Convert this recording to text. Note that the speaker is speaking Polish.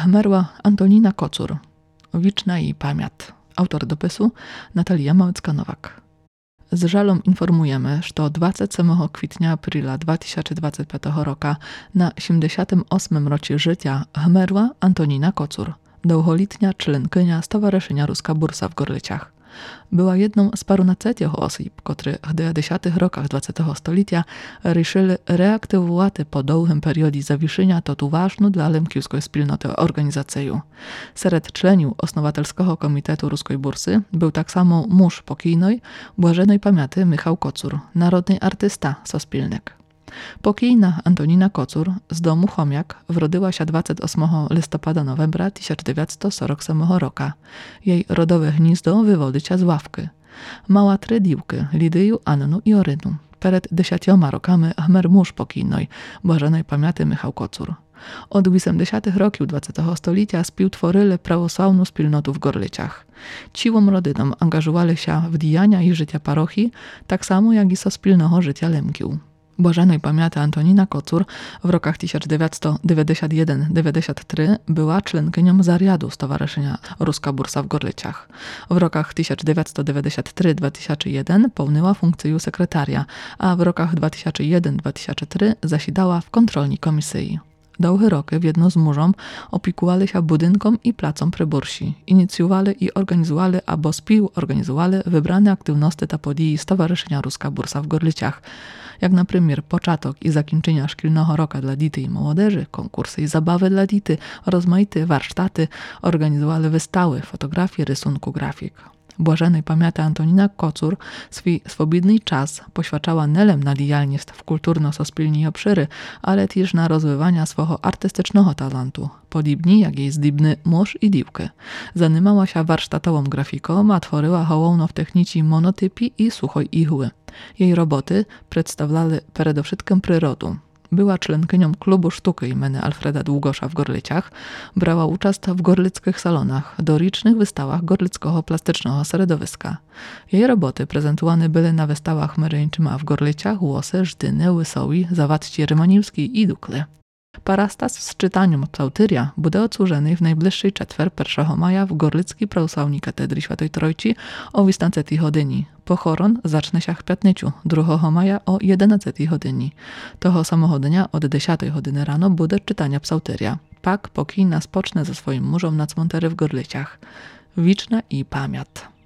Hmerła Antonina Kocur. Wiczna jej pamięć. Autor dopisu Natalia Małecka-Nowak. Z żalom informujemy, że 27 kwietnia aprila 2025 roku na 78 rocie życia hmerła Antonina Kocur, długoletnia członkynia Stowarzyszenia Ruska Bursa w Gorlicach. Była jedną z parunacetioch osób, które w 90. rokach XX stulecia решили reaktywувати po długim periodzie zawieszenia to ważną dla lemkiewskiej wspólnoty organizację. Wśród członków osnowatelskiego komitetu Ruskiej Bursy był tak samo mąż pokojnej, błażenej pamięci Michał Kocur, narodny artysta sospilnek. Pokojna Antonina Kocur z domu Chomiak wrodziła się 28 listopada novembra 1947 roku. Jej rodowe gniezdo wywodzi z Ławki. Mała trzy dziewki, Lidyju, Annu i Orynu. Przed 10 rokami hmer mąż pokojnej, błażenej pamięci Michał Kocur. Od 80. roków XX stulecia współtworzyli prawosławną wspólnotę w Gorlicach. Ciłom rodynom angażowali się w działania i życia parochii, tak samo jak i sospólnego życia Lemkiów. Błażenej pamięci Antonina Kocur w rokach 1991-93 była członkynią zariadu Stowarzyszenia Ruska Bursa w Gorlicach. W rokach 1993-2001 pełniła funkcję sekretaria, a w rokach 2001-2003 zasiadała w kontrolni komisji. Długie roky w jedno z mużom opiekowali się budynkom i placom przy Bursi. Inicjowali i organizowali albo współorganizowali wybrane aktywności ta podії Stowarzyszenia Ruska Bursa w Gorlicach, jak na przykład początek i zakończenia szkolnego roku dla dzieci i młodzieży, konkursy i zabawy dla dzieci, rozmaite warsztaty, organizowali wystawy, fotografii, rysunku, grafik. Błażenej pamięci Antonina Kocur swój swobodny czas poświęcała nie na działalność w kulturno-sospólnej obszyry, ale też na rozwijanie swojego artystycznego talentu, podobnie jak jej zdibny mąż i dziewkę. Zajmowała się warsztatową grafiką, a tworzyła hołowno w technice monotypii i suchej igły. Jej roboty przedstawiały przede wszystkim przyrodę. Była członkynią klubu sztuki imienia Alfreda Długosza w Gorlicach, brała udział w gorlickich salonach, dorocznych wystawach gorlickiego plastycznego środowiska. Jej roboty prezentowane były na wystawach Maryńczyma w Gorlicach, Łosy, Żdyny, Łysowi, Zawadźcie Rymanowskiej i Dukle. Parastas z czytaniem psałtyria będzie odsłużony w najbliższej czetwer 1 maja w Gorlickiej Prawosławnej Katedry Świętej Trójcy o 18 godzinie. Pochoron zacznie się w piątnicu 2 maja o 11 godzinie. Toho samego dnia od 10 godziny rano będzie czytania psałtyria. Pak pokojna spocznie ze swoim mużem na cmentarzu w Gorlicach. Wiczna i pamięć.